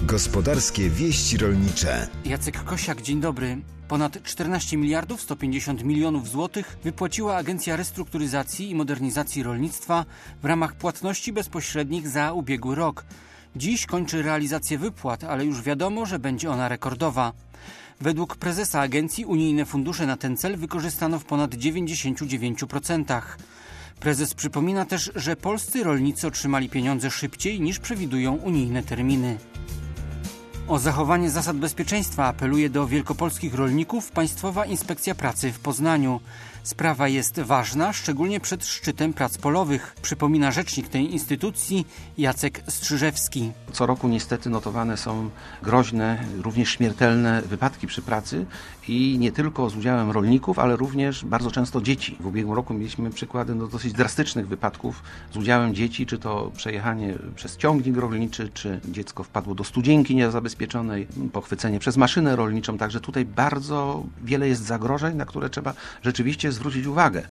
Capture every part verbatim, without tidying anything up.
Gospodarskie wieści rolnicze. Jacek Kosiak, dzień dobry. Ponad czternaście miliardów sto pięćdziesiąt milionów złotych wypłaciła Agencja Restrukturyzacji i Modernizacji Rolnictwa w ramach płatności bezpośrednich za ubiegły rok. Dziś kończy realizację wypłat, ale już wiadomo, że będzie ona rekordowa. Według prezesa agencji unijne fundusze na ten cel wykorzystano w ponad dziewięćdziesięciu dziewięciu procentach. Prezes przypomina też, że polscy rolnicy otrzymali pieniądze szybciej niż przewidują unijne terminy. O zachowanie zasad bezpieczeństwa apeluje do wielkopolskich rolników Państwowa Inspekcja Pracy w Poznaniu. Sprawa jest ważna, szczególnie przed szczytem prac polowych, przypomina rzecznik tej instytucji Jacek Strzyżewski. Co roku niestety notowane są groźne, również śmiertelne wypadki przy pracy i nie tylko z udziałem rolników, ale również bardzo często dzieci. W ubiegłym roku mieliśmy przykłady no, dosyć drastycznych wypadków z udziałem dzieci, czy to przejechanie przez ciągnik rolniczy, czy dziecko wpadło do studzienki niezabezpieczonej, pochwycenie przez maszynę rolniczą. Także tutaj bardzo wiele jest zagrożeń, na które trzeba rzeczywiście zwrócić uwagę.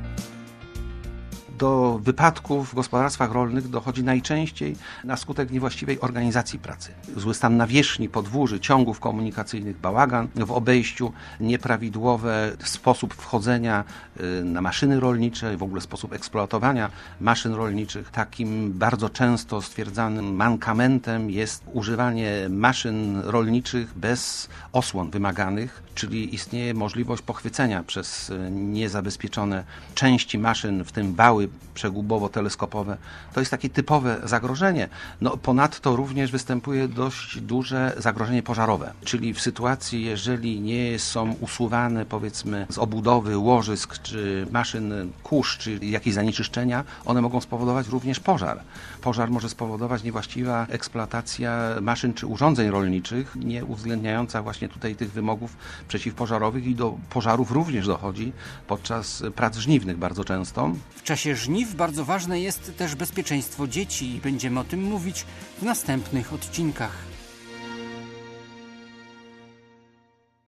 Do wypadków w gospodarstwach rolnych dochodzi najczęściej na skutek niewłaściwej organizacji pracy. Zły stan nawierzchni, podwórzy, ciągów komunikacyjnych, bałagan w obejściu, nieprawidłowy sposób wchodzenia na maszyny rolnicze, w ogóle sposób eksploatowania maszyn rolniczych. Takim bardzo często stwierdzanym mankamentem jest używanie maszyn rolniczych bez osłon wymaganych, czyli istnieje możliwość pochwycenia przez niezabezpieczone części maszyn, w tym wały przegubowo-teleskopowe. To jest takie typowe zagrożenie. No, ponadto również występuje dość duże zagrożenie pożarowe, czyli w sytuacji, jeżeli nie są usuwane powiedzmy z obudowy łożysk czy maszyn kurz, czy jakieś zanieczyszczenia, one mogą spowodować również pożar. Pożar może spowodować niewłaściwa eksploatacja maszyn czy urządzeń rolniczych, nie uwzględniająca właśnie tutaj tych wymogów przeciwpożarowych i do pożarów również dochodzi podczas prac żniwnych bardzo często. W czasie żniw bardzo ważne jest też bezpieczeństwo dzieci i będziemy o tym mówić w następnych odcinkach.